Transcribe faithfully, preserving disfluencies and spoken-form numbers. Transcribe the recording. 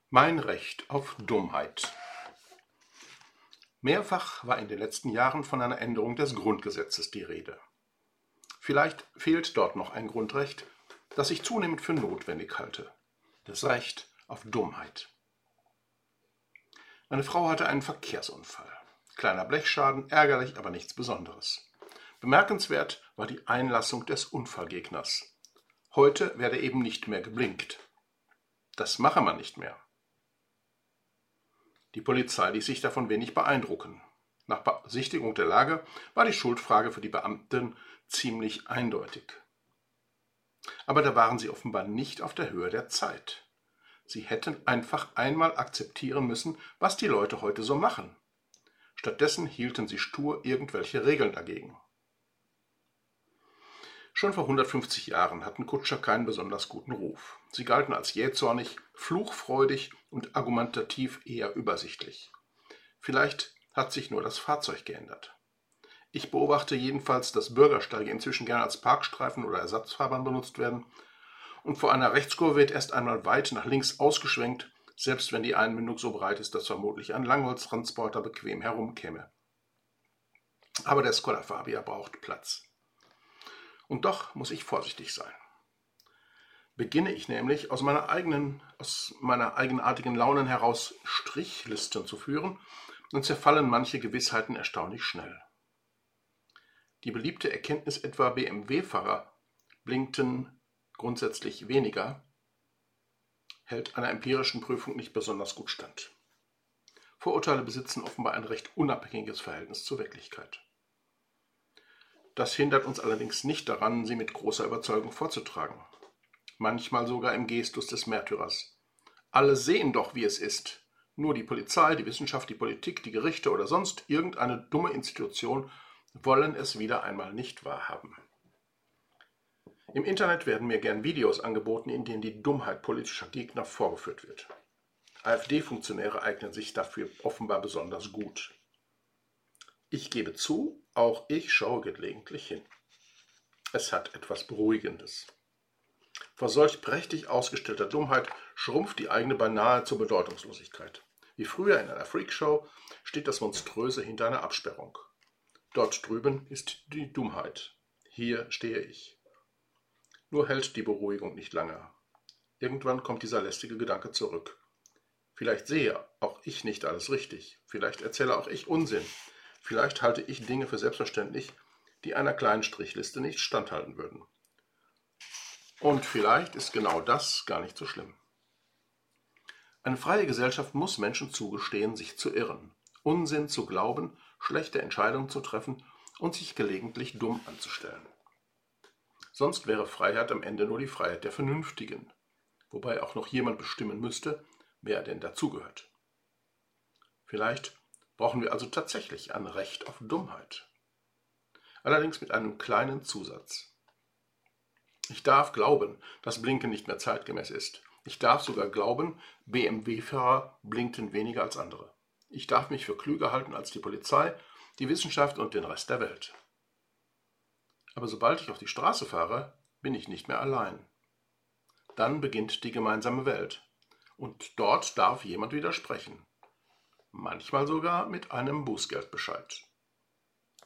Mein Recht auf Dummheit. Mehrfach war in den letzten Jahren von einer Änderung des Grundgesetzes die Rede. Vielleicht fehlt dort noch ein Grundrecht, das ich zunehmend für notwendig halte: das Recht auf Dummheit. Meine Frau hatte einen Verkehrsunfall. Kleiner Blechschaden, ärgerlich, aber nichts Besonderes. Bemerkenswert war die Einlassung des Unfallgegners. Heute werde eben nicht mehr geblinkt. Das mache man nicht mehr. Die Polizei ließ sich davon wenig beeindrucken. Nach Besichtigung der Lage war die Schuldfrage für die Beamten ziemlich eindeutig. Aber da waren sie offenbar nicht auf der Höhe der Zeit. Sie hätten einfach einmal akzeptieren müssen, was die Leute heute so machen. Stattdessen hielten sie stur irgendwelche Regeln dagegen. Schon vor hundertfünfzig Jahren hatten Kutscher keinen besonders guten Ruf. Sie galten als jähzornig, fluchfreudig und argumentativ eher übersichtlich. Vielleicht hat sich nur das Fahrzeug geändert. Ich beobachte jedenfalls, dass Bürgersteige inzwischen gerne als Parkstreifen oder Ersatzfahrbahn benutzt werden, und vor einer Rechtskurve wird erst einmal weit nach links ausgeschwenkt, selbst wenn die Einmündung so breit ist, dass vermutlich ein Langholztransporter bequem herumkäme. Aber der Skoda Fabia braucht Platz. Und doch muss ich vorsichtig sein. Beginne ich nämlich aus meiner eigenen, aus meiner eigenartigen Launen heraus Strichlisten zu führen, dann zerfallen manche Gewissheiten erstaunlich schnell. Die beliebte Erkenntnis etwa, B M W-Fahrer blinkten grundsätzlich weniger, hält einer empirischen Prüfung nicht besonders gut stand. Vorurteile besitzen offenbar ein recht unabhängiges Verhältnis zur Wirklichkeit. Das hindert uns allerdings nicht daran, sie mit großer Überzeugung vorzutragen. Manchmal sogar im Gestus des Märtyrers. Alle sehen doch, wie es ist. Nur die Polizei, die Wissenschaft, die Politik, die Gerichte oder sonst irgendeine dumme Institution wollen es wieder einmal nicht wahrhaben. Im Internet werden mir gern Videos angeboten, in denen die Dummheit politischer Gegner vorgeführt wird. AfD-Funktionäre eignen sich dafür offenbar besonders gut. Ich gebe zu, auch ich schaue gelegentlich hin. Es hat etwas Beruhigendes. Vor solch prächtig ausgestellter Dummheit schrumpft die eigene beinahe zur Bedeutungslosigkeit. Wie früher in einer Freakshow steht das Monströse hinter einer Absperrung. Dort drüben ist die Dummheit. Hier stehe ich. Nur hält die Beruhigung nicht lange. Irgendwann kommt dieser lästige Gedanke zurück. Vielleicht sehe auch ich nicht alles richtig. Vielleicht erzähle auch ich Unsinn. Vielleicht halte ich Dinge für selbstverständlich, die einer kleinen Strichliste nicht standhalten würden. Und vielleicht ist genau das gar nicht so schlimm. Eine freie Gesellschaft muss Menschen zugestehen, sich zu irren, Unsinn zu glauben, schlechte Entscheidungen zu treffen und sich gelegentlich dumm anzustellen. Sonst wäre Freiheit am Ende nur die Freiheit der Vernünftigen, wobei auch noch jemand bestimmen müsste, wer denn dazugehört. Vielleicht brauchen wir also tatsächlich ein Recht auf Dummheit. Allerdings mit einem kleinen Zusatz. Ich darf glauben, dass Blinken nicht mehr zeitgemäß ist. Ich darf sogar glauben, B M W-Fahrer blinkten weniger als andere. Ich darf mich für klüger halten als die Polizei, die Wissenschaft und den Rest der Welt. Aber sobald ich auf die Straße fahre, bin ich nicht mehr allein. Dann beginnt die gemeinsame Welt. Und dort darf jemand widersprechen. Manchmal sogar mit einem Bußgeldbescheid.